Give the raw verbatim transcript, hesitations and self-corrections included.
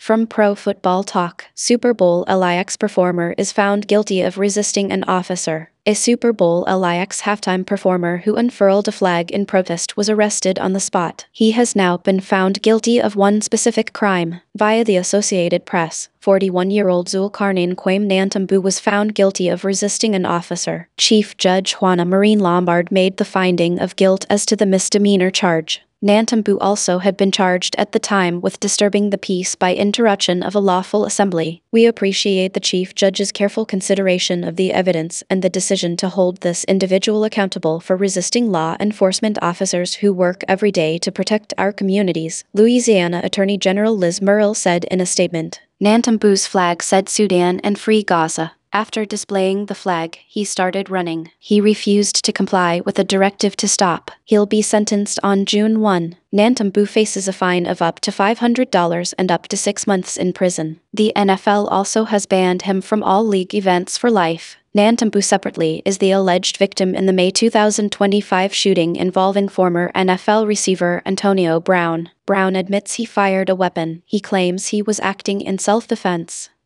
From Pro Football Talk, Super Bowl L I X performer is found guilty of resisting an officer. A Super Bowl L I X halftime performer who unfurled a flag in protest was arrested on the spot. He has now been found guilty of one specific crime. Via the Associated Press, forty-one-year-old Zulkarnain Quaim Nantambu was found guilty of resisting an officer. Chief Judge Juana Marine Lombard made the finding of guilt as to the misdemeanor charge. Nantambu also had been charged at the time with disturbing the peace by interruption of a lawful assembly. We appreciate the Chief Judge's careful consideration of the evidence and the decision to hold this individual accountable for resisting law enforcement officers who work every day to protect our communities, Louisiana Attorney General Liz Murrill said in a statement. Nantambu's flag said Sudan and Free Gaza. After displaying the flag, he started running. He refused to comply with a directive to stop. He'll be sentenced on June first. Nantambu faces a fine of up to five hundred dollars and up to six months in prison. The N F L also has banned him from all league events for life. Nantambu separately is the alleged victim in the May two thousand twenty-five shooting involving former N F L receiver Antonio Brown. Brown admits he fired a weapon. He claims he was acting in self-defense.